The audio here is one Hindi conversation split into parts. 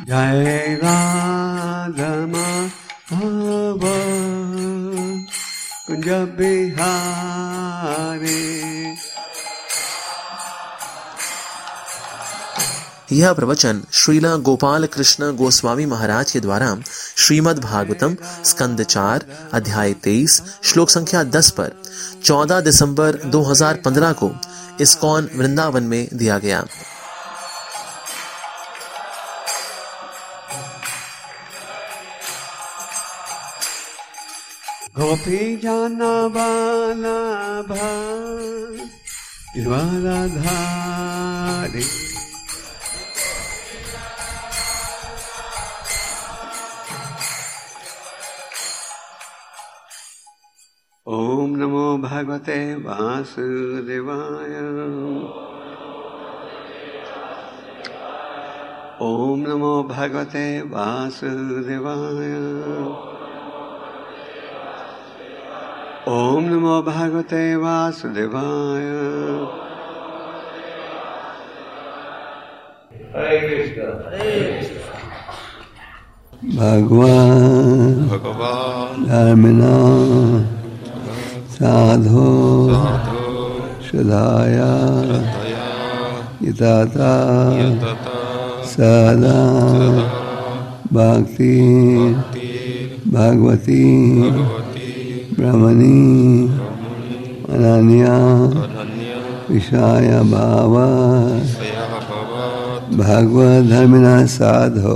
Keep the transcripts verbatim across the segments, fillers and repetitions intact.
जय राधा माधव कुंज बिहारी। यह प्रवचन श्रीला गोपाल कृष्ण गोस्वामी महाराज के द्वारा श्रीमद् भागवतम स्कंद चार अध्याय तेईस श्लोक संख्या दस पर चौदह दिसंबर दो हज़ार पंद्रह को इस्कॉन वृंदावन में दिया गया। गोपी जाना बाला धारी ओम नमो भगवते वासुदेवाय। ओम नमो भगवते वासुदेवाय। ओम नमो भगवते वासुदेवाय। हरे कृष्ण हरे कृष्ण। भगवान भगवान धर्मिणा साधो श्रद्धाया यतता सदा भक्ति भगवती ब्रह्मणि अनन्या विषय भाव भगवत धर्मिणा साधो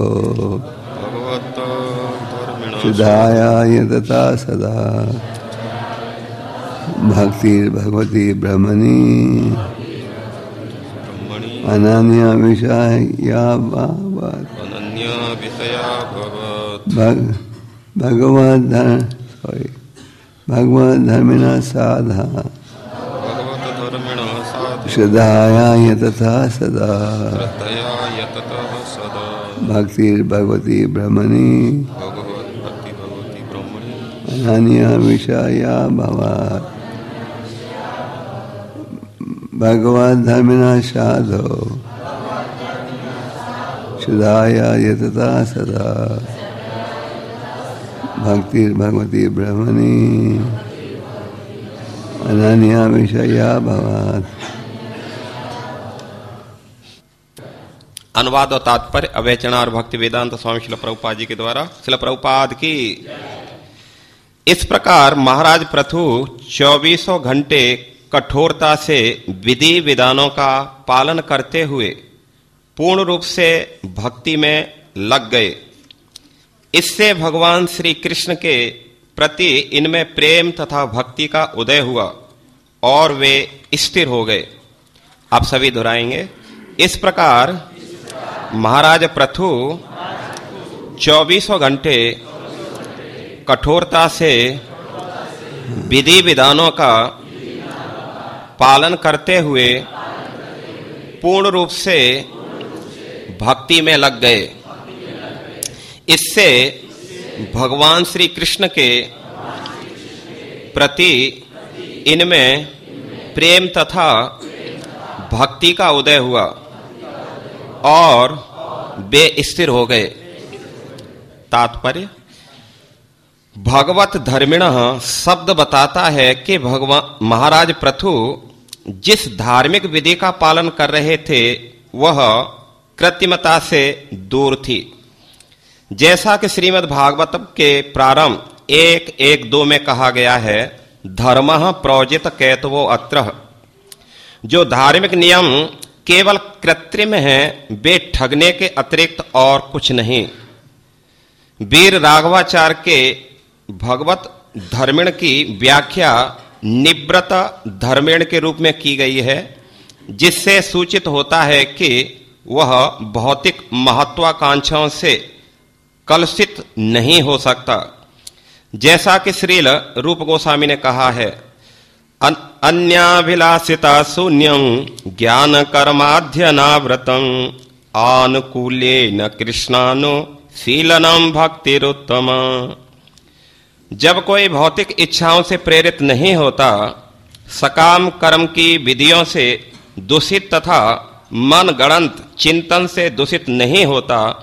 श्रद्धाया यतता सदा भक्ति भगवती ब्रह्मणि अनन्या विषया भगवत भगवत सॉरी भगवत धर्मिणा साधा श्रद्धाया यतता सदा भक्ति भगवती ब्रह्मणि अनन्या विषया भगवत भगवत धर्मिणा साधो श्रद्धाया यतता सदा भक्ति भगवती ब्रह्मणि अनन्या विषया भगवत। अनुवाद और तात्पर्य अवैचना और भक्ति वेदांत स्वामी श्रील प्रभुपाद जी के द्वारा। श्रील प्रभुपाद की इस प्रकार महाराज पृथु चौबीसों घंटे कठोरता से विधि विधानों का पालन करते हुए पूर्ण रूप से भक्ति में लग गए। इससे भगवान श्री कृष्ण के प्रति इनमें प्रेम तथा भक्ति का उदय हुआ और वे स्थिर हो गए। आप सभी दोहराएंगे। इस प्रकार महाराज पृथु चौबीसों घंटे कठोरता से विधि विधानों का पालन करते हुए पूर्ण रूप से भक्ति में लग गए। इससे भगवान श्री कृष्ण के प्रति इनमें प्रेम तथा भक्ति का उदय हुआ और वे स्थिर हो गए। तात्पर्य भगवत धर्मिणः शब्द बताता है कि भगवान महाराज पृथु जिस धार्मिक विधि का पालन कर रहे थे वह कृत्रिमता से दूर थी। जैसा कि श्रीमद् भागवतम के प्रारंभ एक एक दो में कहा गया है, धर्मः प्रोजित कैतवो अत्र। जो धार्मिक नियम केवल कृत्रिम हैं वे ठगने के अतिरिक्त और कुछ नहीं। वीर राघवाचार्य के भगवत धर्मिण की व्याख्या निवृत्त धर्मिण के रूप में की गई है, जिससे सूचित होता है कि वह भौतिक महत्वाकांक्षाओं से कलुषित नहीं हो सकता। जैसा कि श्रील रूप गोस्वामी ने कहा है, अन्याभिलाषिता शून्यं ज्ञान कर्माध्यनाव्रतं आनुकूल्येन कृष्णानो शीलनम भक्तिरुत्तम। जब कोई भौतिक इच्छाओं से प्रेरित नहीं होता, सकाम कर्म की विधियों से दूषित तथा मन गणंत चिंतन से दूषित नहीं होता,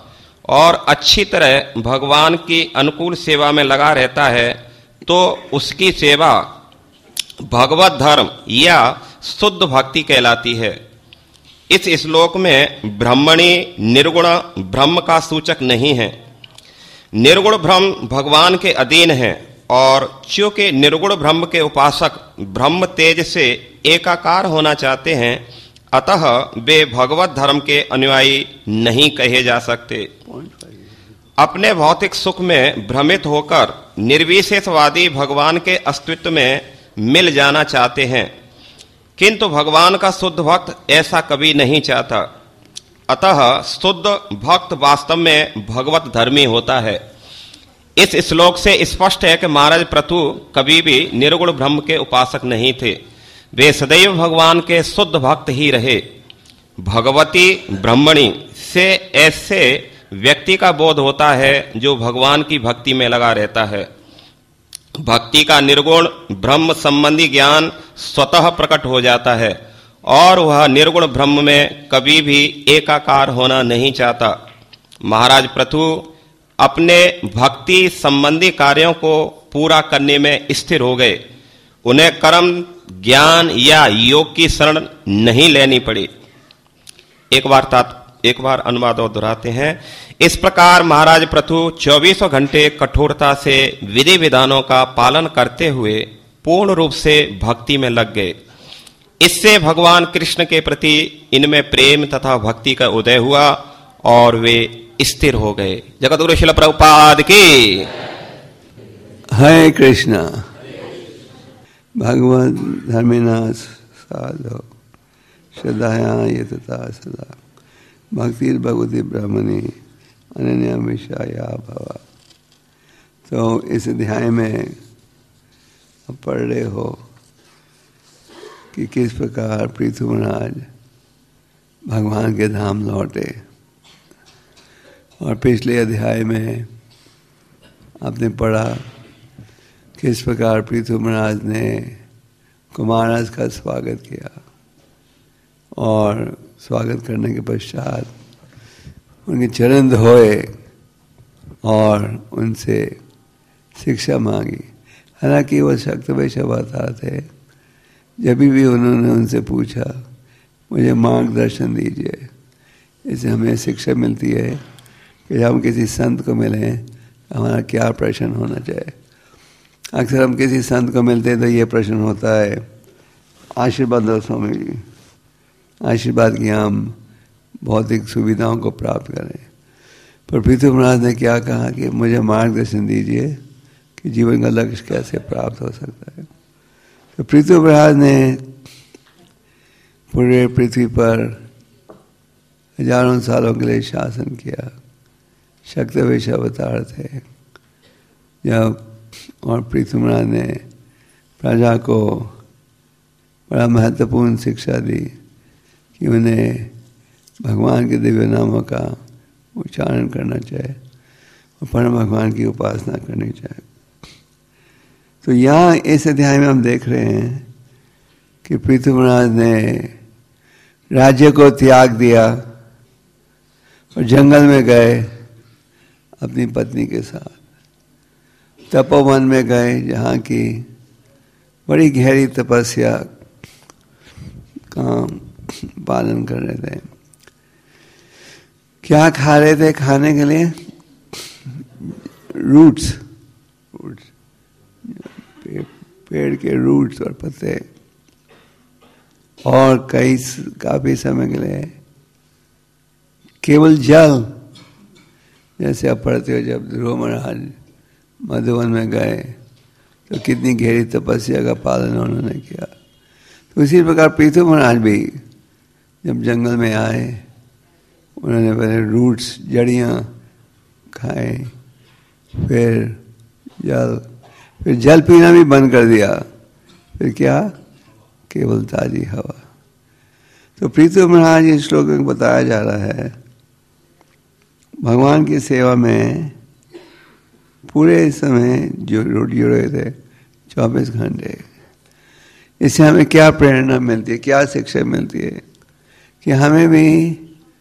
और अच्छी तरह भगवान की अनुकूल सेवा में लगा रहता है तो उसकी सेवा भगवत धर्म या शुद्ध भक्ति कहलाती है। इस श्लोक में ब्रह्मणी निर्गुण ब्रह्म का सूचक नहीं है। निर्गुण ब्रह्म भगवान के अधीन है और चूंकि निर्गुण ब्रह्म के उपासक ब्रह्म तेज से एकाकार होना चाहते हैं, अतः वे भगवत धर्म के अनुयायी नहीं कहे जा सकते। अपने भौतिक सुख में भ्रमित होकर निर्विशेषवादी भगवान के अस्तित्व में मिल जाना चाहते हैं, किंतु भगवान का शुद्ध भक्त ऐसा कभी नहीं चाहता। अतः शुद्ध भक्त वास्तव में भगवत धर्मी होता है। इस श्लोक से स्पष्ट है कि महाराज पृथु कभी भी निर्गुण ब्रह्म के उपासक नहीं थे। वे सदैव भगवान के शुद्ध भक्त ही रहे। भगवती ब्रह्मणी से ऐसे व्यक्ति का बोध होता है जो भगवान की भक्ति में लगा रहता है। भक्ति का निर्गुण ब्रह्म संबंधी ज्ञान स्वतः प्रकट हो जाता है और वह निर्गुण ब्रह्म में कभी भी एकाकार होना नहीं चाहता। महाराज पृथु अपने भक्ति संबंधी कार्यों को पूरा करने में स्थिर हो गए। उन्हें कर्म, ज्ञान या योग की शरण नहीं लेनी पड़ी। एक बार तात एक बार अनुवाद और दोहराते हैं। इस प्रकार महाराज पृथु चौबीसों घंटे कठोरता से विधि विधानों का पालन करते हुए पूर्ण रूप से भक्ति में लग गए। इससे भगवान कृष्ण के प्रति इनमें प्रेम तथा भक्ति का उदय हुआ और वे स्थिर हो गए। जगतगुरु श्रील प्रभुपाद की। हरे कृष्णा। भगवत धर्मिनाश साधो श्रद्धाया यतता सदा भक्तिर भगवती ब्रह्मणी अनन्या विषया भवा। तो इस अध्याय में आप पढ़ रहे हो कि किस प्रकार पृथु महाराज भगवान के धाम लौटे, और पिछले अध्याय में आपने पढ़ा किस प्रकार पृथु महाराज ने कुमारस का स्वागत किया और स्वागत करने के पश्चात उनके चरण धोए और उनसे शिक्षा मांगी। हालांकि वो शक्त वैश्य बता थे। जब भी उन्होंने उनसे पूछा मुझे मार्गदर्शन दीजिए, इससे हमें शिक्षा मिलती है कि जब हम किसी संत को मिलें हमारा क्या प्रश्न होना चाहिए। अक्सर हम किसी संत को मिलते हैं तो ये प्रश्न होता है, आशीर्वाद दो स्वामी जी, आशीर्वाद की हम भौतिक सुविधाओं को प्राप्त करें। पर पृथु महाराज ने क्या कहा कि मुझे मार्गदर्शन दीजिए कि जीवन का लक्ष्य कैसे प्राप्त हो सकता है। तो पृथु महाराज ने पूरे पृथ्वी पर हजारों सालों के लिए शासन किया। शक्त वैश्य अवतार थे जब, और पृथु महाराज ने प्रजा को बड़ा महत्वपूर्ण शिक्षा दी कि उन्हें भगवान के दिव्य नामों का उच्चारण करना चाहिए और परम भगवान की उपासना करनी चाहिए। तो यहाँ इस अध्याय में हम देख रहे हैं कि पृथु महाराज ने राज्य को त्याग दिया और जंगल में गए अपनी पत्नी के साथ। तपोवन में गए जहाँ की बड़ी गहरी तपस्या का पालन कर रहे थे। क्या खा रहे थे खाने के लिए? रूट्स, रूट्स पे, पेड़ के रूट्स और पत्ते, और कई काफी समय के लिए केवल जल। जैसे आप पढ़ते हो जब ध्रुव महाराज मधुवन में गए तो कितनी गहरी तपस्या का पालन उन्होंने किया। तो इसी प्रकार पृथु महाराज भी जब जंगल में आए उन्होंने पहले रूट्स, जड़ियाँ खाए, फिर जल, फिर जल पीना भी बंद कर दिया। फिर क्या? केवल ताजी हवा। तो पृथु महाराज इस श्लोक में बताया जा रहा है भगवान की सेवा में पूरे समय जो जुड़े थे चौबीस घंटे। इससे हमें क्या प्रेरणा मिलती है, क्या शिक्षा मिलती है कि हमें भी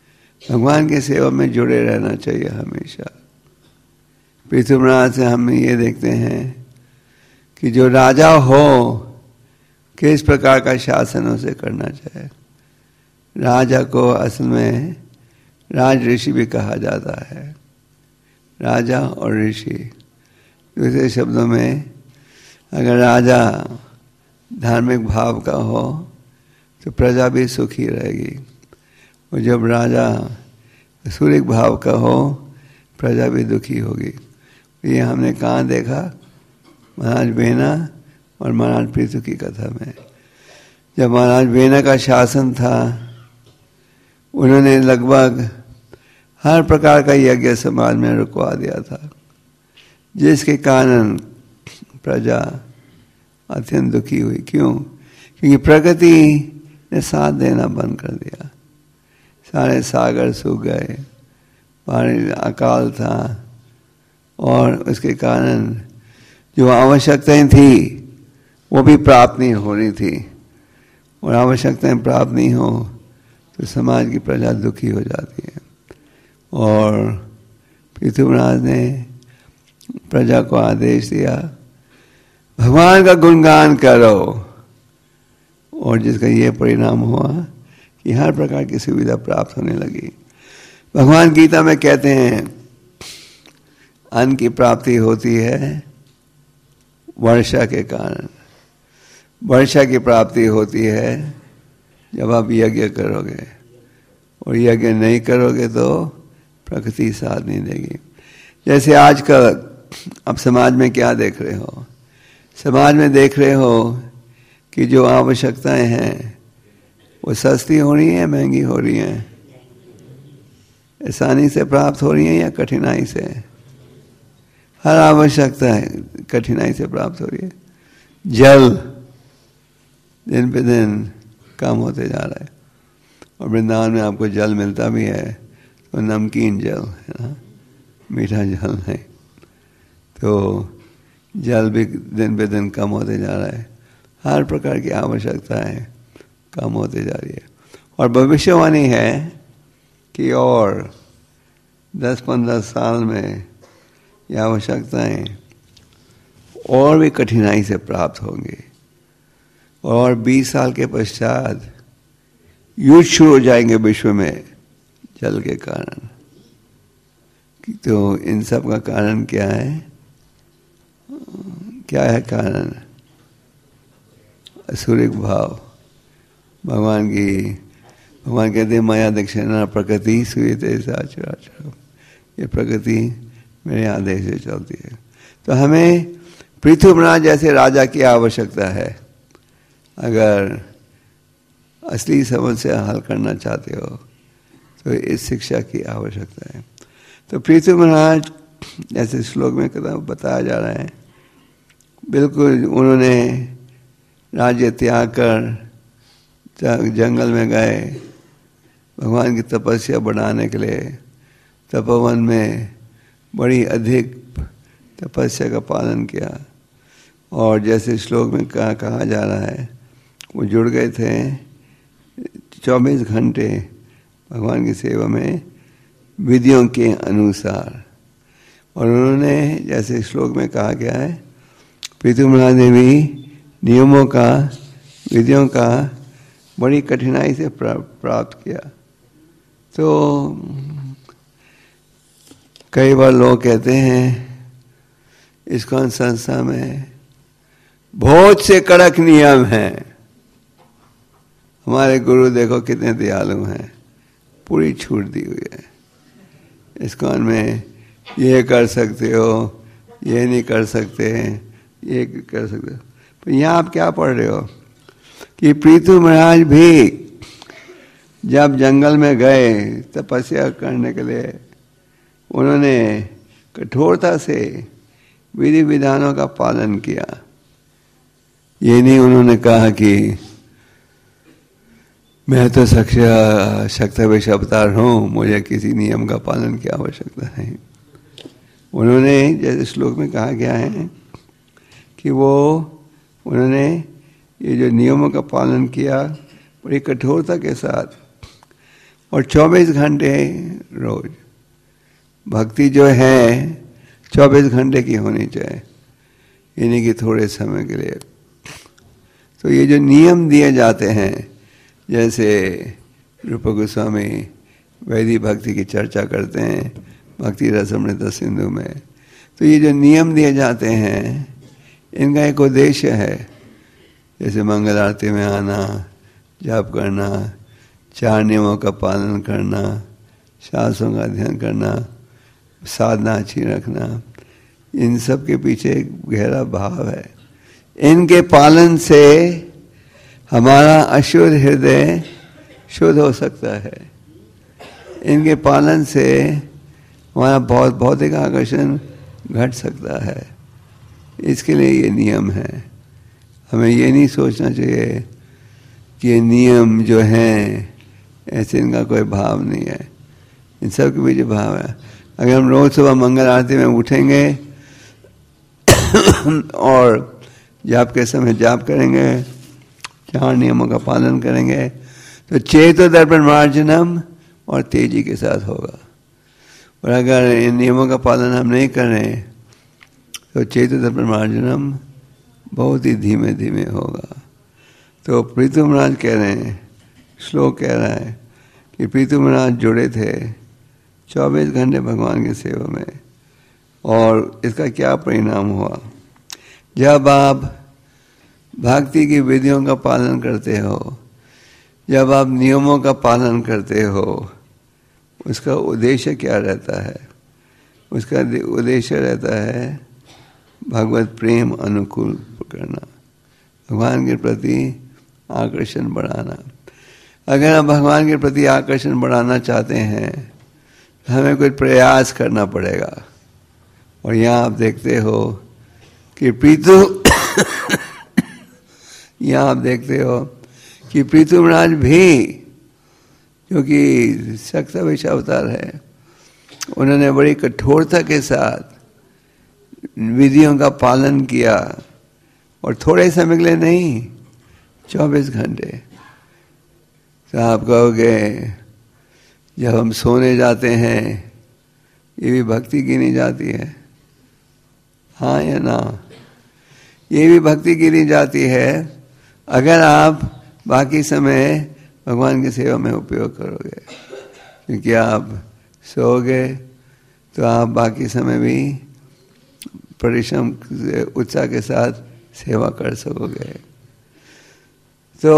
भगवान की सेवा में जुड़े रहना चाहिए हमेशा। पृथु महाराज से हम ये देखते हैं कि जो राजा हो किस प्रकार का शासन उसे करना चाहिए। राजा को असल में राज ऋषि भी कहा जाता है। राजा और ऋषि, दूसरे शब्दों में अगर राजा धार्मिक भाव का हो तो प्रजा भी सुखी रहेगी, और जब राजा सूर्यिक भाव का हो प्रजा भी दुखी होगी। ये हमने कहाँ देखा? महाराज बेना और महाराज पृथु की कथा में। जब महाराज बेना का शासन था, उन्होंने लगभग हर प्रकार का यज्ञ समाज में रुकवा दिया था, जिसके कारण प्रजा अत्यंत दुखी हुई। क्यों? क्योंकि प्रकृति ने साथ देना बंद कर दिया। सारे सागर सूख गए, पानी अकाल था, और उसके कारण जो आवश्यकताएं थी वो भी प्राप्त नहीं हो रही थी, और आवश्यकताएं प्राप्त नहीं हो तो समाज की प्रजा दुखी हो जाती है। और पृथु महाराज ने प्रजा को आदेश दिया, भगवान का गुणगान करो, और जिसका ये परिणाम हुआ कि हर प्रकार की सुविधा प्राप्त होने लगी। भगवान गीता में कहते हैं अन्न की प्राप्ति होती है वर्षा के कारण, वर्षा की प्राप्ति होती है जब आप यज्ञ करोगे, और यज्ञ नहीं करोगे तो प्रकृति साथ नहीं देगी। जैसे आजकल अब समाज में क्या देख रहे हो? समाज में देख रहे हो कि जो आवश्यकताएं हैं वो सस्ती हो रही हैं, महंगी हो रही हैं, आसानी से प्राप्त हो रही हैं या कठिनाई से? हर आवश्यकता है कठिनाई से प्राप्त हो रही है। जल दिन पे दिन कम होते जा रहा है, और वृंदावन में आपको जल मिलता भी है तो नमकीन जल है ना, मीठा जल है। तो जल भी दिन पे दिन कम होते जा रहा है। हर प्रकार की आवश्यकताएं कम होते जा रही है, और भविष्यवाणी है कि और दस पंद्रह साल में ये आवश्यकताएं और भी कठिनाई से प्राप्त होंगी, और बीस साल के पश्चात युद्ध शुरू हो जाएंगे विश्व में जल के कारण। तो इन सब का कारण क्या है? क्या है कारण? असुरिक भाव। भगवान की भगवान कहते हैं माया दक्षिणा प्रकृति सुयते साचराचर, ये प्रकृति मेरे आदेश से चलती है। तो हमें पृथु महाराज जैसे राजा की आवश्यकता है। अगर असली समस्या हल करना चाहते हो तो इस शिक्षा की आवश्यकता है। तो पृथु महाराज जैसे श्लोक में कथा बताया जा रहा है, बिल्कुल उन्होंने राज्य त्याग कर जंगल में गए भगवान की तपस्या बढ़ाने के लिए। तपोवन में बड़ी अधिक तपस्या का पालन किया, और जैसे श्लोक में कहा कहा जा रहा है, वो जुड़ गए थे चौबीस घंटे भगवान की सेवा में विधियों के अनुसार। और उन्होंने जैसे श्लोक में कहा गया है, पृथु महाराज ने भी नियमों का, विधियों का बड़ी कठिनाई से प्राप्त किया। तो कई बार लोग कहते हैं इस्कॉन संस्था में बहुत से कड़क नियम हैं, हमारे गुरु देखो कितने दयालु हैं, पूरी छूट दी हुई है। इस्कॉन में ये कर सकते हो, ये नहीं कर सकते, ये कर सकते हो। पर यहाँ आप क्या पढ़ रहे हो कि पृथु महाराज भी जब जंगल में गए तपस्या करने के लिए, उन्होंने कठोरता से विधि विधानों का पालन किया। ये नहीं उन्होंने कहा कि मैं तो शक्तिवेश अवतार हूँ, मुझे किसी नियम का पालन की आवश्यकता नहीं। उन्होंने जैसे श्लोक में कहा गया है कि वो उन्होंने ये जो नियमों का पालन किया बड़ी कठोरता के साथ, और चौबीस घंटे रोज। भक्ति जो है चौबीस घंटे की होनी चाहिए, यानी कि थोड़े समय के लिए। तो ये जो नियम दिए जाते हैं, जैसे रूप गोस्वामी वैदिक भक्ति की चर्चा करते हैं भक्ति रसामृत सिंधु में, तो ये जो नियम दिए जाते हैं इनका एक उद्देश्य है। जैसे मंगल आरती में आना, जाप करना, चार नियमों का पालन करना, शास्त्रों का अध्ययन करना, साधना अच्छी रखना, इन सब के पीछे एक गहरा भाव है। इनके पालन से हमारा अशुद्ध हृदय शुद्ध हो सकता है। इनके पालन से हमारा बहुत भौतिक आकर्षण घट सकता है। इसके लिए ये नियम है। हमें ये नहीं सोचना चाहिए कि ये नियम जो हैं ऐसे इनका कोई भाव नहीं है। इन सब के पीछे भाव है। अगर हम रोज सुबह मंगल आरती में उठेंगे और जाप के समय जाप करेंगे, चार नियमों का पालन करेंगे, तो चेतो दर्पण मार्जनम और तेजी के साथ होगा। और अगर इन नियमों का पालन हम नहीं करें तो चेतो दर्पण मार्जनम बहुत ही धीमे धीमे होगा। तो प्रीतु महाराज कह रहे हैं, श्लोक कह रहा है कि प्रीतु महाराज जुड़े थे चौबीस घंटे भगवान की सेवा में, और इसका क्या परिणाम हुआ। जब आप भक्ति की विधियों का पालन करते हो, जब आप नियमों का पालन करते हो, उसका उद्देश्य क्या रहता है? उसका उद्देश्य रहता है भगवत प्रेम अनुकूल करना, भगवान के प्रति आकर्षण बढ़ाना। अगर हम भगवान के प्रति आकर्षण बढ़ाना चाहते हैं तो हमें कुछ प्रयास करना पड़ेगा। और यहाँ आप देखते हो कि प्रीतु यहाँ आप देखते हो कि प्रीतु महाराज भी, क्योंकि सख्त विष अवतार है, उन्होंने बड़ी कठोरता के साथ विधियों का पालन किया, और थोड़े समय के लिए नहीं, चौबीस घंटे। तो आप कहोगे जब हम सोने जाते हैं ये भी भक्ति गिनी जाती है? हाँ या ना? ये भी भक्ति गिनी जाती है अगर आप बाकी समय भगवान की सेवा में उपयोग करोगे। क्योंकि आप सोओगे तो आप बाकी समय भी परिश्रम उत्साह के साथ सेवा कर सकोगे। तो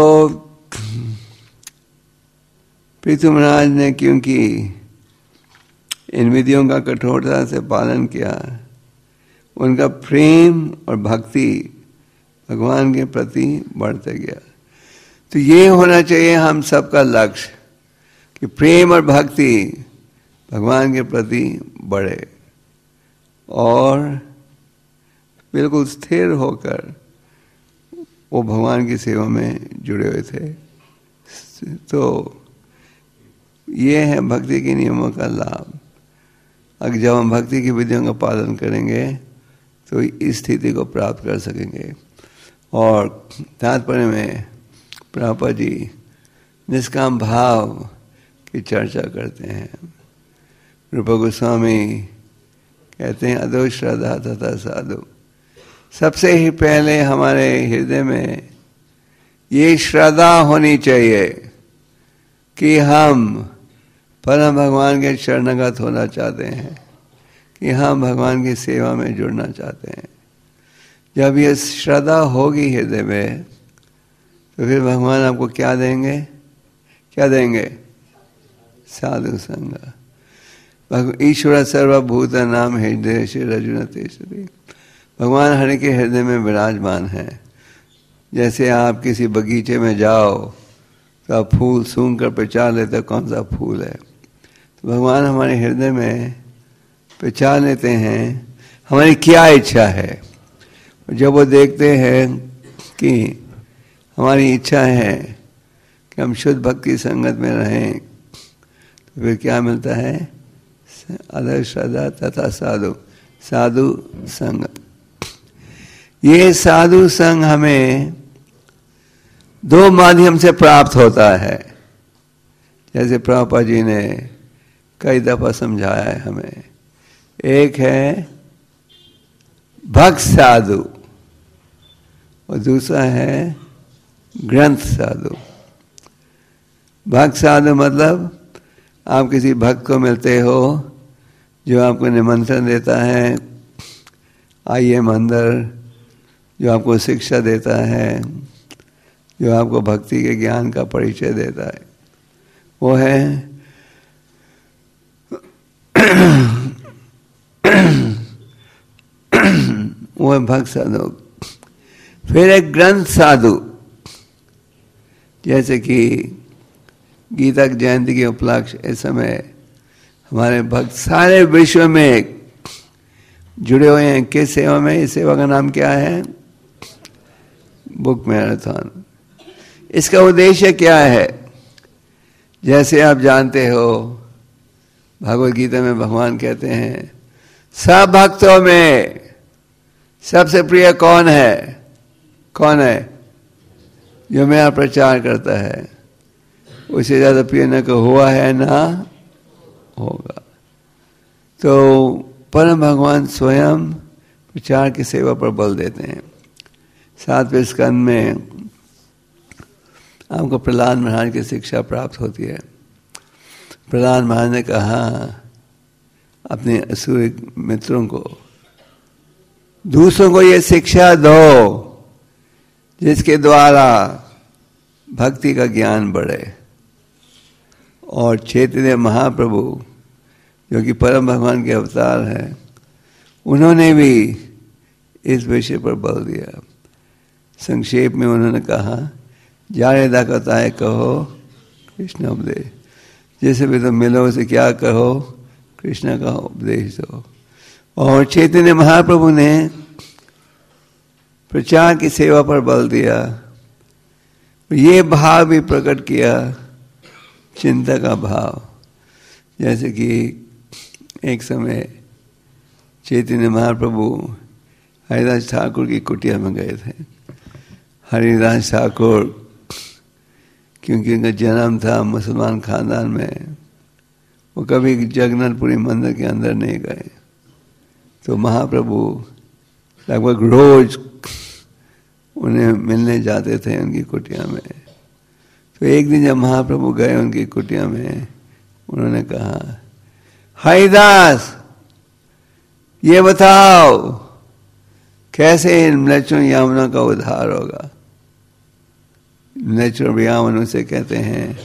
प्रीतु महाराज ने क्योंकि इन विधियों का कठोरता से पालन किया, उनका प्रेम और भक्ति भगवान के प्रति बढ़ते गया। तो ये होना चाहिए हम सबका लक्ष्य कि प्रेम और भक्ति भगवान के प्रति बढ़े और बिल्कुल स्थिर होकर वो भगवान की सेवा में जुड़े हुए थे। तो ये है भक्ति के नियमों का लाभ। अगर जब हम भक्ति की विधियों का पालन करेंगे तो इस स्थिति को प्राप्त कर सकेंगे। और तात्पर्य में प्रभुपाद जी निष्काम भाव की चर्चा करते हैं। रूप गोस्वामी कहते हैं अदो श्रद्धा तथा साधु। सबसे ही पहले हमारे हृदय में ये श्रद्धा होनी चाहिए कि हम परम भगवान के शरणगत होना चाहते हैं, कि हम भगवान की सेवा में जुड़ना चाहते हैं। जब ये श्रद्धा होगी हृदय में तो फिर भगवान आपको क्या देंगे? क्या देंगे? साधु संग। ईश्वर सर्वभूत नाम हृदय श्री रजुन तेसरी। भगवान हर के हृदय में विराजमान है। जैसे आप किसी बगीचे में जाओ तो आप फूल सूंघ कर पहचान लेते कौन सा फूल है। तो भगवान हमारे हृदय में पहचान लेते हैं हमारी क्या इच्छा है। जब वो देखते हैं कि हमारी इच्छा है कि हम शुद्ध भक्ति संगत में रहें, तो फिर क्या मिलता है? अदर श्रद्धा तथा साधु, साधु संग। ये साधु संग हमें दो माध्यम से प्राप्त होता है। जैसे प्रभुपाद जी ने कई दफा समझाया है हमें। एक है भक्त साधु और दूसरा है ग्रंथ साधु। भक्त साधु मतलब आप किसी भक्त को मिलते हो जो आपको निमंत्रण देता है, आइए मंदिर, जो आपको शिक्षा देता है, जो आपको भक्ति के ज्ञान का परिचय देता है, वो है वो है भक्त साधु। फिर एक ग्रंथ साधु, जैसे कि गीता जयंती के उपलक्ष्य इस समय हमारे भक्त सारे विश्व में जुड़े हुए हैं। किस सेवा में? इस सेवा का नाम क्या है? Book marathon. इसका उद्देश्य क्या है? जैसे आप जानते हो भगवद गीता में भगवान कहते हैं सब भक्तों में सबसे प्रिय कौन है? कौन है? जो मेरा प्रचार करता है। उससे ज्यादा प्रिय न को हुआ है ना होगा। तो परम भगवान स्वयं प्रचार की सेवा पर बल देते हैं। सातवें स्कंद में आपको प्रहलाद महाराज की शिक्षा प्राप्त होती है। प्रहलाद महाराज ने कहा अपने असुर मित्रों को, दूसरों को ये शिक्षा दो जिसके द्वारा भक्ति का ज्ञान बढ़े। और चैतन्य महाप्रभु जो कि परम भगवान के अवतार हैं, उन्होंने भी इस विषय पर बल दिया। संक्षेप में उन्होंने कहा, जाने दाकता है कहो कृष्ण उपदेश, जैसे भी तुम मिलो उसे क्या कहो, कृष्ण का उपदेश दो। और चैतन्य महाप्रभु ने प्रचार की सेवा पर बल दिया। ये भाव भी प्रकट किया, चिंता का भाव। जैसे कि एक समय चैतन्य महाप्रभु हरिदास ठाकुर की कुटिया में गए थे। हरिदास ठाकुर, क्योंकि उनका जन्म था मुसलमान खानदान में, वो कभी जगन्नाथपुरी मंदिर के अंदर नहीं गए। तो महाप्रभु लगभग रोज उन्हें मिलने जाते थे उनकी कुटिया में। तो एक दिन जब महाप्रभु गए उनकी कुटिया में, उन्होंने कहा, हरिदास ये बताओ कैसे इन म्लेच्छों यामनों का उद्धार होगा। म्लेच्छ यामन उसे कहते हैं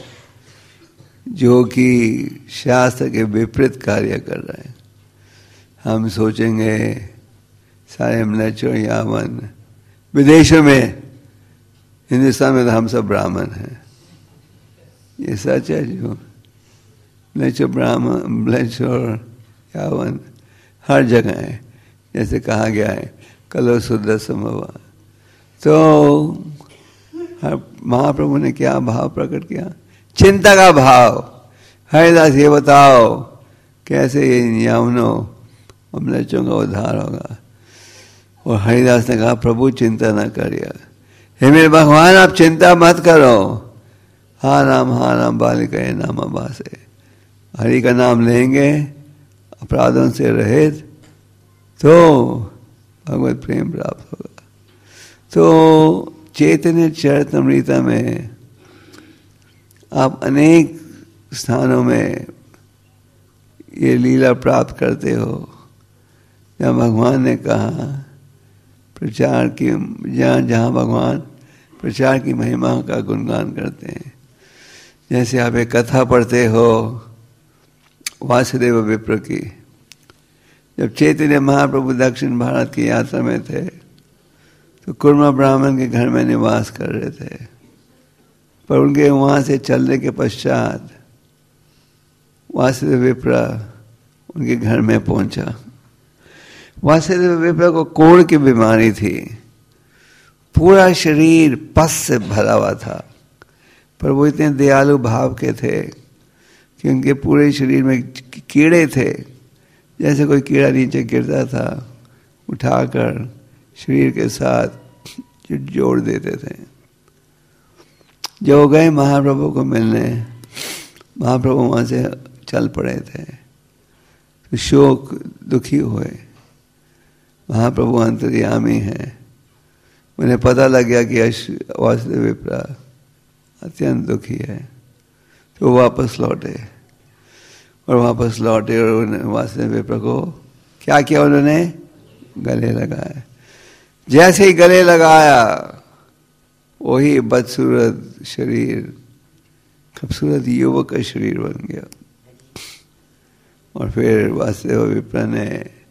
जो कि शास्त्र के विपरीत कार्य कर रहे हैं। हम सोचेंगे सारे म्लेच्छ यामन विदेशों में, हिंदुस्तान में तो हम सब ब्राह्मण हैं। ये सच है। जो म्लेच्छ ब्राह्मण, म्लेच्छ और यावन हर जगह है, जैसे कहा गया है कलो शुद्ध संभव। तो हर महाप्रभु ने क्या भाव प्रकट किया? चिंता का भाव। हरिदास ये बताओ कैसे इन यावनों और म्लेच्छों का उद्धार होगा। और हरिदास ने कहा, प्रभु चिंता न करिए, हे मेरे भगवान आप चिंता मत करो। हा नाम हा नाम बालिका नाम अबासे। हरि का नाम लेंगे अपराधों से रहित तो भगवत प्रेम प्राप्त होगा। तो चैतन्य चरितमृता में आप अनेक स्थानों में ये लीला प्राप्त करते हो, जहाँ भगवान ने कहा प्रचार की, जहाँ जहाँ भगवान प्रचार की महिमा का गुणगान करते हैं। जैसे आप एक कथा पढ़ते हो वासुदेव विप्र की। जब चैतन्य महाप्रभु दक्षिण भारत की यात्रा में थे तो कुर्मा ब्राह्मण के घर में निवास कर रहे थे, पर उनके वहाँ से चलने के पश्चात वासुदेव विप्र उनके घर में पहुंचा। वासुदेव विप्र को कोढ़ की बीमारी थी, पूरा शरीर पस से भरा हुआ था, पर वो इतने दयालु भाव के थे कि उनके पूरे शरीर में कीड़े थे। जैसे कोई कीड़ा नीचे गिरता था, उठाकर शरीर के साथ जोड़ देते थे। जब वो गए महाप्रभु को मिलने, महाप्रभु वहाँ से चल पड़े थे, तो शोक दुखी हुए। महाप्रभु अंतर्यामी हैं, उन्हें पता लग गया कि वासुदेव विप्र अत्यंत दुखी है, तो वापस लौटे। और वापस लौटे और उन्होंने वासुदेव विप्र को क्या किया, उन्होंने गले लगाया। जैसे ही गले लगाया वही बदसूरत शरीर खूबसूरत युवक का शरीर बन गया। और फिर वासुदेव विप्र ने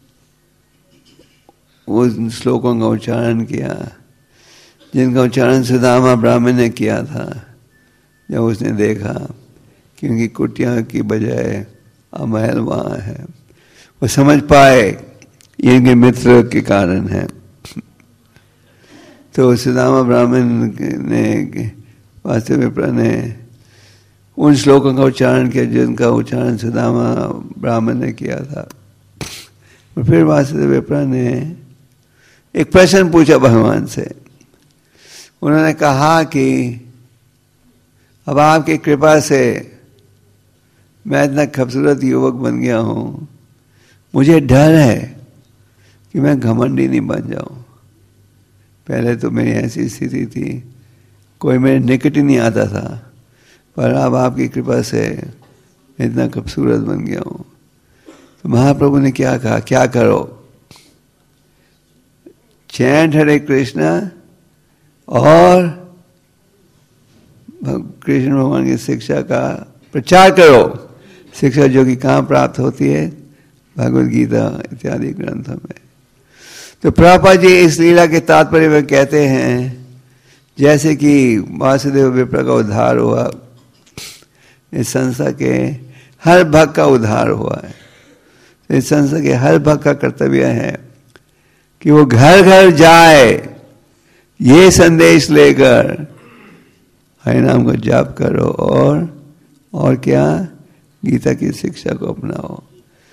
उन श्लोकों का उच्चारण किया जिनका उच्चारण सुदामा ब्राह्मण ने किया था। जब उसने देखा कि उनकी कुटिया की बजाय महल वहाँ है, वो समझ पाए ये इनके मित्र के कारण है। तो सुदामा ब्राह्मण ने वासुदेव विप्र ने उन श्लोकों का उच्चारण किया जिनका उच्चारण सुदामा ब्राह्मण ने किया था। और फिर वासुदेव विप्र ने एक प्रश्न पूछा भगवान से। उन्होंने कहा कि अब आपकी कृपा से मैं इतना खूबसूरत युवक बन गया हूँ, मुझे डर है कि मैं घमंडी नहीं बन जाऊँ। पहले तो मेरी ऐसी स्थिति थी, कोई मेरे निकट ही नहीं आता था, पर अब आपकी कृपा से इतना खूबसूरत बन गया हूँ। तो महाप्रभु ने क्या कहा, क्या करो, चैंट हरे कृष्णा और कृष्ण भगवान की शिक्षा का प्रचार करो। शिक्षा जो कि कहाँ प्राप्त होती है, भगवद गीता इत्यादि ग्रंथों में। तो प्रभुपाद जी इस लीला के तात्पर्य में कहते हैं जैसे कि वासुदेव विप्र का उद्धार हुआ, इस संस्था के हर भक्त का उद्धार हुआ है। तो इस संस्था के हर भक्त का कर्तव्य है कि वो घर घर जाए, ये संदेश लेकर हरि नाम को जाप करो और और क्या, गीता की शिक्षा को अपनाओ।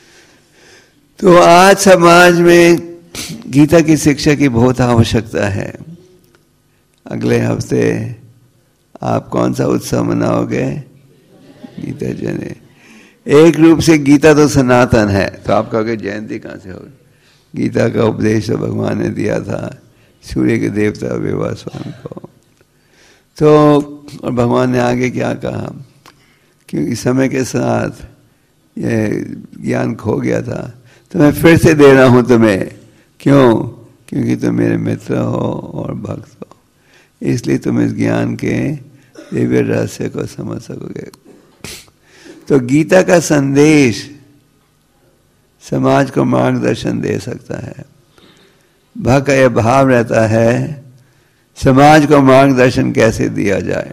तो आज समाज में गीता की शिक्षा की बहुत आवश्यकता है। अगले हफ्ते आप कौन सा उत्सव मनाओगे, गीता जयंती। एक रूप से गीता तो सनातन है, तो आप कहोगे जयंती कहाँ से होगी। गीता का उपदेश तो भगवान ने दिया था सूर्य के देवता विवासवान को। तो और भगवान ने आगे क्या कहा, क्योंकि समय के साथ ये ज्ञान खो गया था, तो मैं फिर से दे रहा हूँ तुम्हें। क्यों? क्योंकि तुम मेरे मित्र हो और भक्त हो, इसलिए तुम इस ज्ञान के दिव्य रहस्य को समझ सकोगे। तो गीता का संदेश समाज को मार्गदर्शन दे सकता है। भक्त का यह भाव रहता है समाज को मार्गदर्शन कैसे दिया जाए।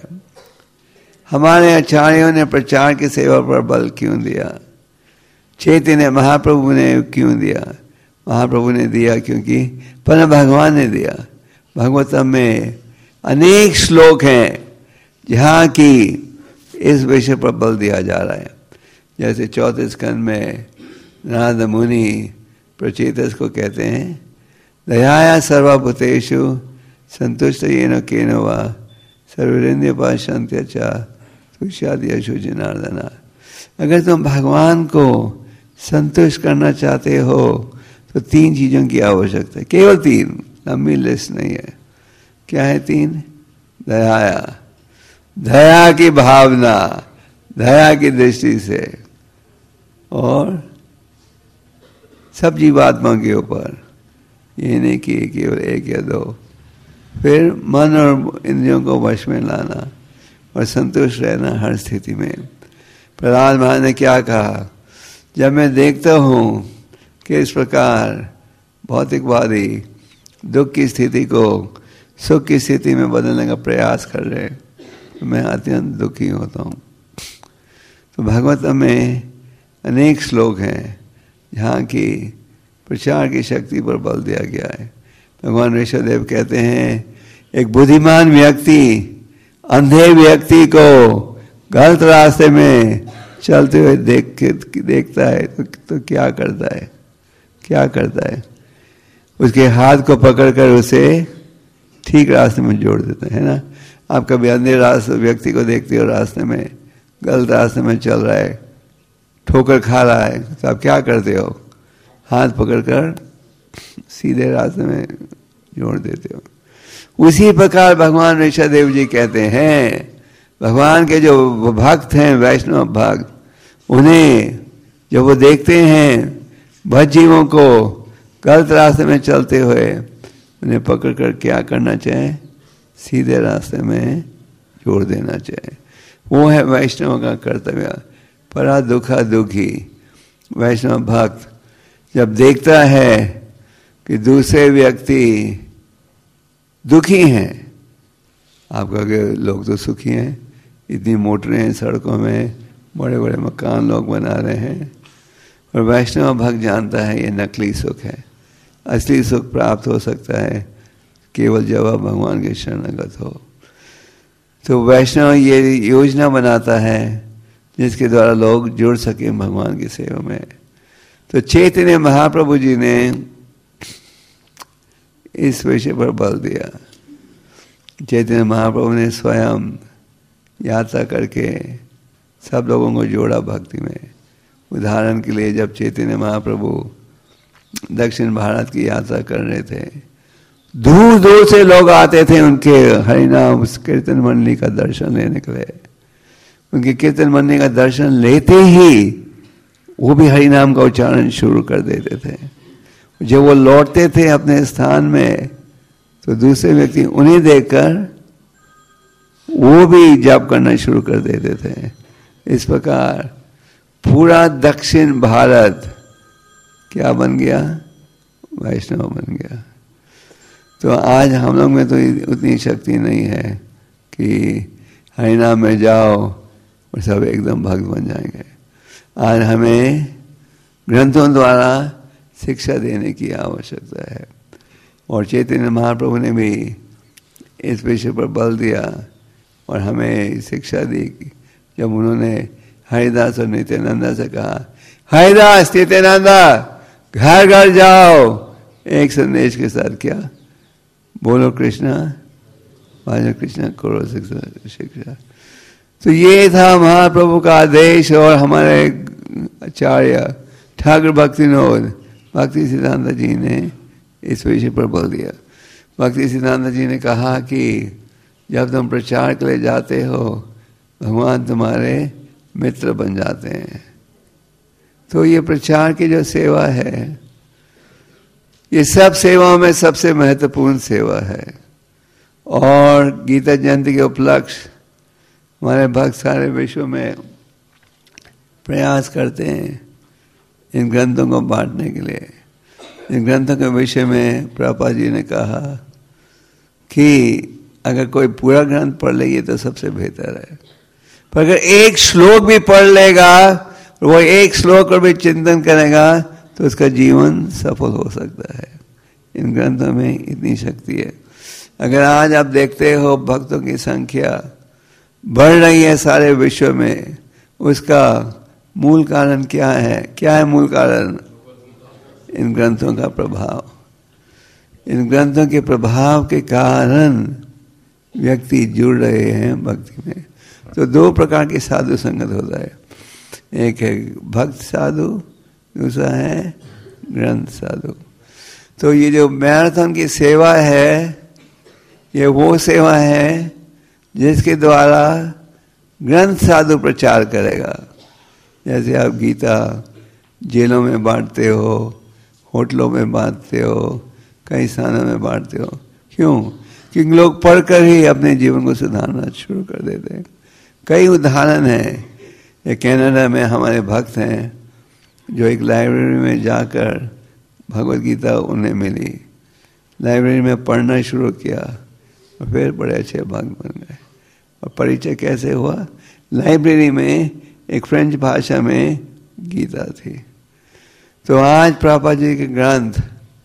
हमारे आचार्यों ने प्रचार की सेवा पर बल क्यों दिया, चैतन्य महाप्रभु ने क्यों दिया। महाप्रभु ने दिया क्योंकि पर भगवान ने दिया। भगवतम में अनेक श्लोक हैं जहाँ की इस विषय पर बल दिया जा रहा है। जैसे चौथे स्कंद में नारद मुनि प्रचेतस को कहते हैं, दयाया सर्वभूतेषु संतुष्ट येन केन वा सर्वरेन्द्रिय पाशंत्य तुष्यादिशु जनार्दना। अगर तुम भगवान को संतुष्ट करना चाहते हो तो तीन चीज़ों की आवश्यकता है, केवल तीन, लंबी लिस्ट नहीं है। क्या है तीन? दयाया, दया की भावना, दया की दृष्टि से, और सब जीवात्मा के ऊपर, ये नहीं कि केवल एक या दो। फिर मन और इंद्रियों को वश में लाना और संतुष्ट रहना हर स्थिति में। प्रहलाद महाराज ने क्या कहा, जब मैं देखता हूँ कि इस प्रकार भौतिकवादी दुख की स्थिति को सुख की स्थिति में बदलने का प्रयास कर रहे हैं, तो मैं अत्यंत दुखी होता हूँ। तो भागवतम में अनेक श्लोक हैं जहाँ की प्रचार की शक्ति पर बल दिया गया है। भगवान ऋषभदेव कहते हैं, एक बुद्धिमान व्यक्ति अंधे व्यक्ति को गलत रास्ते में चलते हुए देख के देखता है तो, तो क्या करता है क्या करता है उसके हाथ को पकड़कर उसे ठीक रास्ते में जोड़ देता है ना। आप कभी अंधे रास्ते व्यक्ति को देखते हो रास्ते में, गलत रास्ते में चल रहा है, ठोकर खा रहा है, तो आप क्या करते हो? हाथ पकड़कर सीधे रास्ते में जोड़ देते हो। उसी प्रकार भगवान ऋषभदेव जी कहते हैं, भगवान के जो भक्त हैं, वैष्णव भक्त, उन्हें जब वो देखते हैं भक्त जीवों को गलत रास्ते में चलते हुए, उन्हें पकड़कर क्या करना चाहिए? सीधे रास्ते में जोड़ देना चाहिए। वो है वैष्णव का कर्तव्य। परा दुखा दुखी वैष्णव भक्त जब देखता है कि दूसरे व्यक्ति दुखी हैं, आप कहोगे लोग तो सुखी हैं, इतनी मोटरें हैं सड़कों में, बड़े बड़े मकान लोग बना रहे हैं, और वैष्णव भक्त जानता है ये नकली सुख है। असली सुख प्राप्त हो सकता है केवल जब आप भगवान के शरणागत हो। तो वैष्णव ये योजना बनाता है जिसके द्वारा लोग जुड़ सके भगवान की सेवा में। तो चैतन्य महाप्रभु जी ने इस विषय पर बल दिया। चैतन्य महाप्रभु ने स्वयं यात्रा करके सब लोगों को जोड़ा भक्ति में। उदाहरण के लिए जब चैतन्य महाप्रभु दक्षिण भारत की यात्रा कर रहे थे, दूर दूर से लोग आते थे उनके हरिनाम कीर्तन मंडली का दर्शन लेने के लिए। उनके कीर्तन मंडली का दर्शन लेते ही वो भी हरिनाम का उच्चारण शुरू कर देते थे। जब वो लौटते थे अपने स्थान में तो दूसरे व्यक्ति उन्हें देखकर वो भी जप करना शुरू कर देते थे। इस प्रकार पूरा दक्षिण भारत क्या बन गया? वैष्णव बन गया। तो आज हम लोग में तो उतनी शक्ति नहीं है कि हरिनाम में जाओ और सब एकदम भक्त बन जाएंगे। आज हमें ग्रंथों द्वारा शिक्षा देने की आवश्यकता है, और चैतन्य महाप्रभु ने भी इस विषय पर बल दिया और हमें शिक्षा दी। जब उन्होंने हरिदास और नित्यानंदा से कहा, हरिदास नित्यानंदा घर घर जाओ एक संदेश के साथ, क्या बोलो कृष्णा वाजो कृष्णा करो शिक्षा। तो ये था महाप्रभु का आदेश। और हमारे आचार्य ठाकुर भक्तिनोद भक्ति सिद्धांत जी ने इस विषय पर बोल दिया। भक्ति सिद्धांत जी ने कहा कि जब तुम प्रचार के लिए जाते हो भगवान तुम्हारे मित्र बन जाते हैं। तो ये प्रचार की जो सेवा है, ये सब सेवाओं में सबसे महत्वपूर्ण सेवा है। और गीता जयंती के उपलक्ष्य हमारे भक्त सारे विश्व में प्रयास करते हैं इन ग्रंथों को बांटने के लिए। इन ग्रंथों के विषय में प्रभुपाद जी ने कहा कि अगर कोई पूरा ग्रंथ पढ़ लेगी तो सबसे बेहतर है, पर अगर एक श्लोक भी पढ़ लेगा, वो एक श्लोक पर भी चिंतन करेगा तो उसका जीवन सफल हो सकता है। इन ग्रंथों में इतनी शक्ति है। अगर आज आप देखते हो भक्तों की संख्या बढ़ रही है सारे विश्व में, उसका मूल कारण क्या है? क्या है मूल कारण? इन ग्रंथों का प्रभाव। इन ग्रंथों के प्रभाव के कारण व्यक्ति जुड़ रहे हैं भक्ति में। तो दो प्रकार की साधु संगत होता है, एक है भक्त साधु, दूसरा है ग्रंथ साधु। तो ये जो मैराथन की सेवा है, ये वो सेवा है जिसके द्वारा ग्रंथ साधु प्रचार करेगा। जैसे आप गीता जेलों में बांटते हो, होटलों में बांटते हो, कई स्थानों में बांटते हो। क्यों? क्योंकि लोग पढ़कर ही अपने जीवन को सुधारना शुरू कर देते हैं। कई उदाहरण हैं। ये कनाडा में हमारे भक्त हैं जो एक लाइब्रेरी में जाकर भगवत गीता उन्हें मिली, लाइब्रेरी में पढ़ना शुरू किया और फिर बड़े अच्छे भक्त बन गए। और परिचय कैसे हुआ? लाइब्रेरी में एक फ्रेंच भाषा में गीता थी। तो आज प्रभुपाद जी के ग्रंथ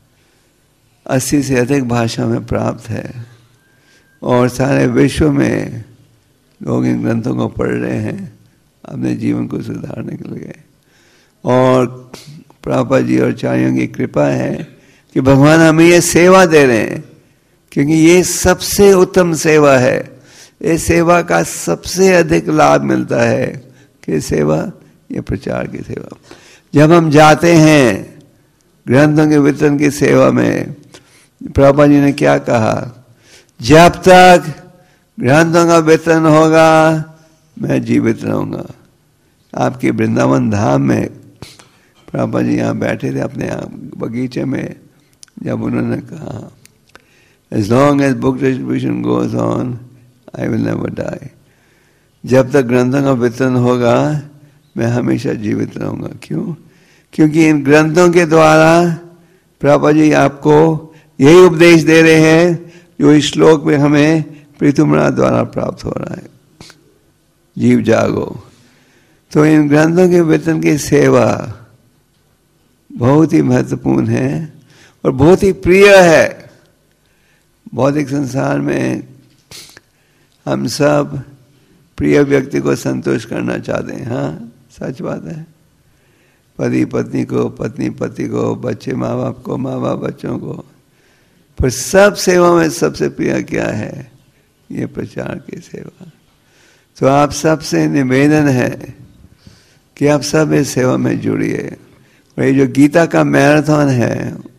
अस्सी से अधिक भाषा में प्राप्त है और सारे विश्व में लोग इन ग्रंथों को पढ़ रहे हैं अपने जीवन को सुधारने के लिए। और प्रभुपाद जी और आचार्यों की कृपा है कि भगवान हमें ये सेवा दे रहे हैं, क्योंकि ये सबसे उत्तम सेवा है। इस सेवा का सबसे अधिक लाभ मिलता है। किस सेवा? ये प्रचार की सेवा। जब हम जाते हैं ग्रंथों के वितरण की सेवा में, प्रभुपाद जी ने क्या कहा? जब तक ग्रंथों का वितरण होगा मैं जीवित रहूंगा। आपके वृंदावन धाम में प्रभुपाद जी यहाँ बैठे थे अपने बगीचे में, जब उन्होंने कहा As long as book distribution goes on, I will never die. जब तक ग्रंथों का वितरण होगा मैं हमेशा जीवित रहूंगा। क्यों? क्योंकि इन ग्रंथों के द्वारा प्रभुपाद जी आपको यही उपदेश दे रहे हैं जो इस श्लोक में हमें पृथु महाराज द्वारा प्राप्त हो रहा है। जीव जागो। तो इन ग्रंथों के वितरण की सेवा बहुत ही महत्वपूर्ण है और बहुत ही प्रिय है। भौतिक संसार में हम सब प्रिय व्यक्ति को संतुष्ट करना चाहते हैं। हाँ, सच बात है। पति पत्नी को, पत्नी पति को, बच्चे माँ बाप को, माँ बाप बच्चों को। पर सब सेवा में सबसे प्रिय क्या है? ये प्रचार की सेवा। तो आप सबसे निवेदन है कि आप सब इस सेवा में जुड़िए। और ये जो गीता का मैराथन है,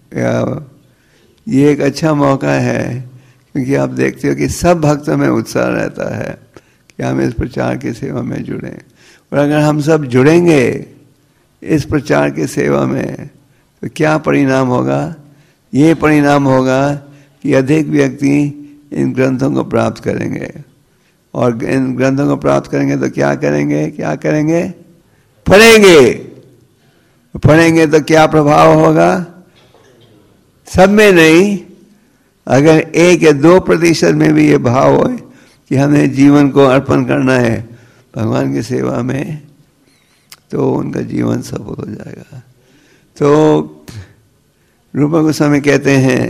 ये एक अच्छा मौका है क्योंकि आप देखते हो कि सब भक्तों में उत्साह रहता है कि हम इस प्रचार की सेवा में जुड़ें। और अगर हम सब जुड़ेंगे इस प्रचार की सेवा में तो क्या परिणाम होगा? ये परिणाम होगा कि अधिक व्यक्ति इन ग्रंथों को प्राप्त करेंगे। और इन ग्रंथों को प्राप्त करेंगे तो क्या करेंगे? क्या करेंगे? पढ़ेंगे। पढ़ेंगे तो क्या प्रभाव होगा? सब में नहीं, अगर एक या दो प्रतिशत में भी ये भाव हो कि हमें जीवन को अर्पण करना है भगवान की सेवा में, तो उनका जीवन सफल हो जाएगा। तो रूप गोस्वामी कहते हैं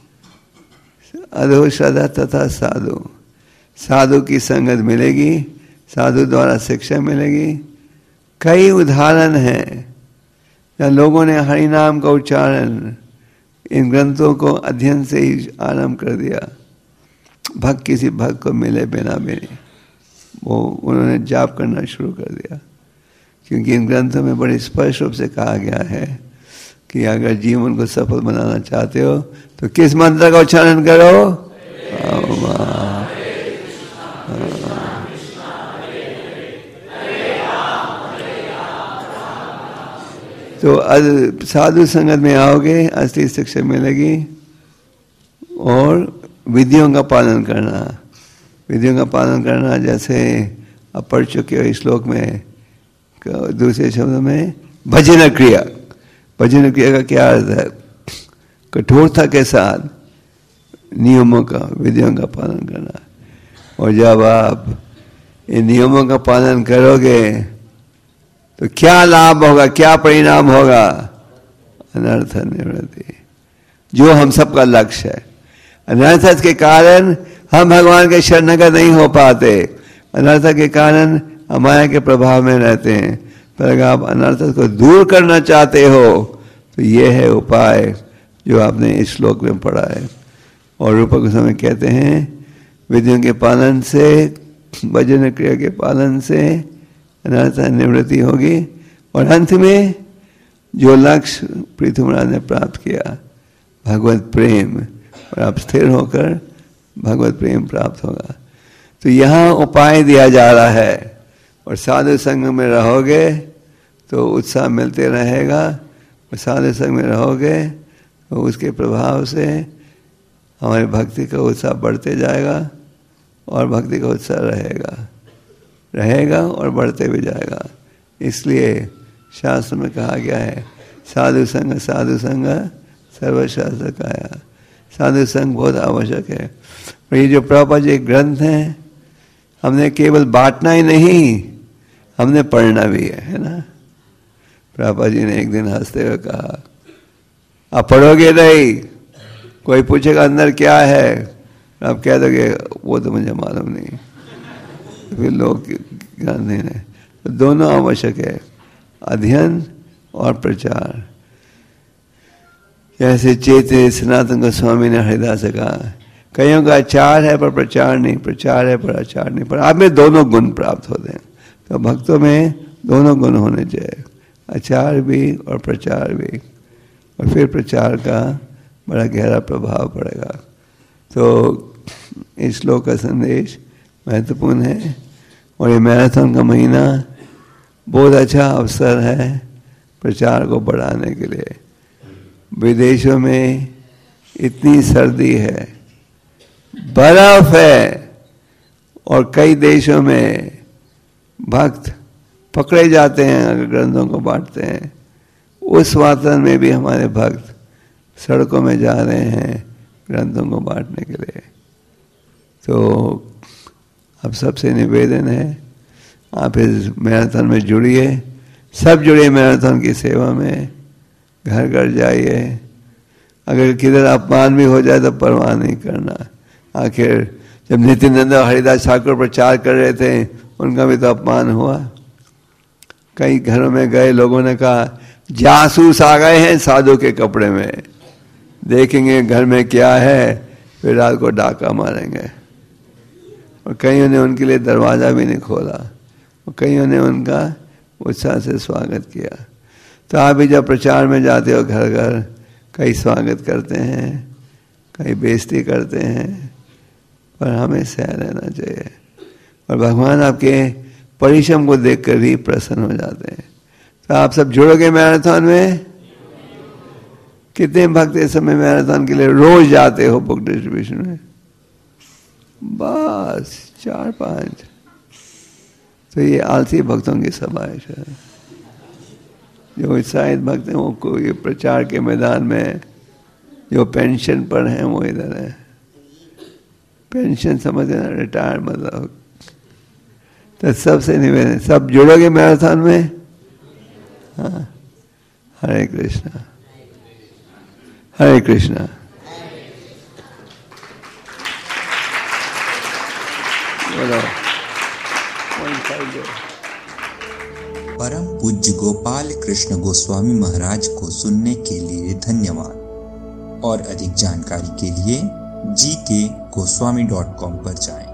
अधो श्रद्धा तथा साधु। साधु की संगत मिलेगी, साधु द्वारा शिक्षा मिलेगी। कई उदाहरण हैं जहाँ लोगों ने हरि नाम का उच्चारण इन ग्रंथों को अध्ययन से ही आरंभ कर दिया। भक्त किसी भक्त को मिले बिना भी वो उन्होंने जाप करना शुरू कर दिया, क्योंकि इन ग्रंथों में बड़े स्पष्ट रूप से कहा गया है कि अगर जीवन को सफल बनाना चाहते हो तो किस मंत्र का उच्चारण करो? तो साधु संगत में आओगे, असली शिक्षा मिलेगी। और विधियों का पालन करना, विधियों का पालन करना जैसे आप पढ़ चुके हो इस श्लोक में, दूसरे शब्दों में भजन क्रिया। भजन क्रिया का क्या अर्थ है? कठोरता के साथ नियमों का, विधियों का पालन करना। और जब आप इन नियमों का पालन करोगे तो क्या लाभ होगा, क्या परिणाम होगा? अनर्थ निवृत्ति, जो हम सबका लक्ष्य है। अनर्थ के कारण हम भगवान के शरणगत नहीं हो पाते, अनर्थ के कारण हम माया के प्रभाव में रहते हैं। पर अगर आप अनर्थ को दूर करना चाहते हो तो ये है उपाय जो आपने इस श्लोक में पढ़ा है। और रूप गोस्वामी कहते हैं विधियों के पालन से, भजन क्रिया के पालन से अनर्थ निवृत्ति होगी। और अंत में जो लक्ष्य पृथु महाराज ने प्राप्त किया, भगवत प्रेम, और आप स्थिर होकर भगवत प्रेम प्राप्त होगा। तो यहाँ उपाय दिया जा रहा है। और साधु संग में रहोगे तो उत्साह मिलते रहेगा, और साधु संग में रहोगे तो उसके प्रभाव से हमारी भक्ति का उत्साह बढ़ते जाएगा और भक्ति का उत्साह रहेगा रहेगा और बढ़ते भी जाएगा। इसलिए शास्त्र में कहा गया है साधु संग साधु संग सर्वशास्त्र काया। साधु संग बहुत आवश्यक है। और ये जो प्रभुपाद जी ग्रंथ हैं, हमने केवल बांटना ही नहीं, हमने पढ़ना भी है, है ना। प्रभुपाद जी ने एक दिन हंसते हुए कहा, आप पढ़ोगे नहीं, कोई पूछेगा अंदर क्या है, आप कह दोगे वो तो मुझे मालूम नहीं, फिर लोग ज्ञान नहीं है। तो दोनों आवश्यक है, अध्ययन और प्रचार। जैसे चेते सनातन गोस्वामी ने हरिदास से कहा, कईयों का आचार है पर प्रचार नहीं, प्रचार है पर आचार नहीं, पर आप में दोनों गुण प्राप्त होते हैं। तो भक्तों में दोनों गुण होने चाहिए, आचार भी और प्रचार भी, और फिर प्रचार का बड़ा गहरा प्रभाव पड़ेगा। तो इस श्लोक का संदेश महत्वपूर्ण है। और ये मैराथन का महीना बहुत अच्छा अवसर है प्रचार को बढ़ाने के लिए। विदेशों में इतनी सर्दी है, बर्फ है, और कई देशों में भक्त पकड़े जाते हैं अगर ग्रंथों को बांटते हैं। उस वातावरण में भी हमारे भक्त सड़कों में जा रहे हैं ग्रंथों को बांटने के लिए। तो अब सबसे निवेदन है, आप इस मैराथन में जुड़िए, सब जुड़िए मैराथन की सेवा में, घर घर जाइए। अगर किधर अपमान भी हो जाए तो परवाह नहीं करना। आखिर जब नित्यानंद हरिदास ठाकुर प्रचार कर रहे थे, उनका भी तो अपमान हुआ। कई घरों में गए, लोगों ने कहा जासूस आ गए हैं साधु के कपड़े में, देखेंगे घर में क्या है, फिर रात को डाका मारेंगे। और कईयों ने उनके लिए दरवाज़ा भी नहीं खोला, और कईयों ने उनका उत्साह से स्वागत किया। तो आप भी जब प्रचार में जाते हो घर घर, कई स्वागत करते हैं, कई बेइज्जती करते हैं, पर हमें सह रहना चाहिए। और भगवान आपके परिश्रम को देखकर भी प्रसन्न हो जाते हैं। तो आप सब जुड़ोगे मैराथन में? कितने भक्त इस समय मैराथन के लिए रोज जाते हो बुक डिस्ट्रीब्यूशन में? बस चार पांच। तो ये आलसी भक्तों की सभा है। जो उत्साहित भक्त हैं वो कोई प्रचार के मैदान में, जो पेंशन पर हैं वो इधर है। पेंशन समझे ना, रिटायर मतलब। तो सबसे निवेदन, सब जुड़ोगे मैराथन में? हाँ। हरे कृष्णा, हरे कृष्णा। परम पूज्य गोपाल कृष्ण गोस्वामी महाराज को सुनने के लिए धन्यवाद। और अधिक जानकारी के लिए जी के गोस्वामी डॉट कॉम पर जाएं।